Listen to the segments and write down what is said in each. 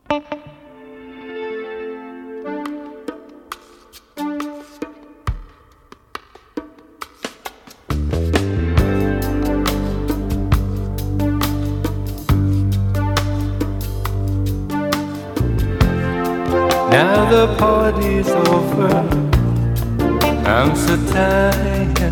Now the party's over, I'm so tired.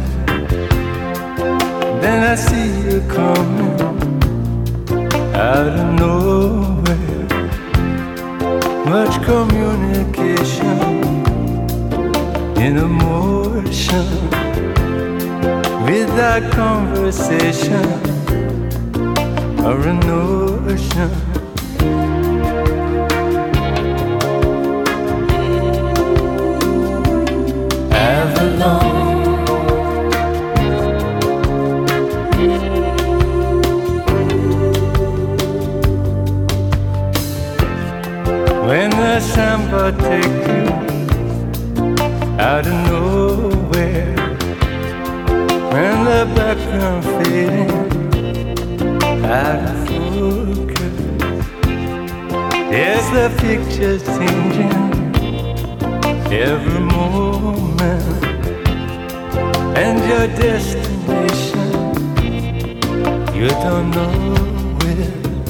Then I see you coming out of nowhere. Much communication in emotion, without conversation or a notion. When the samba take you out of nowhere, when the background fading out of focus, there's the picture changing every moment, and your destination you don't know where.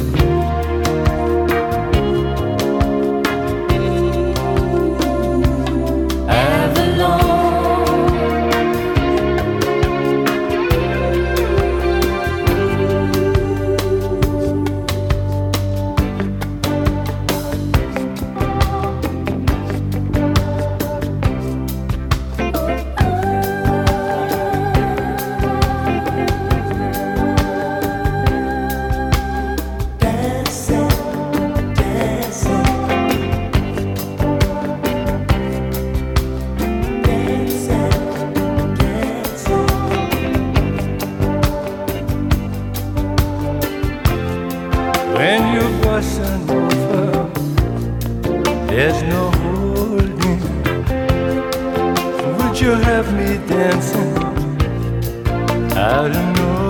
When you bust over, there's no holding. Would you have me dancing out of nowhere?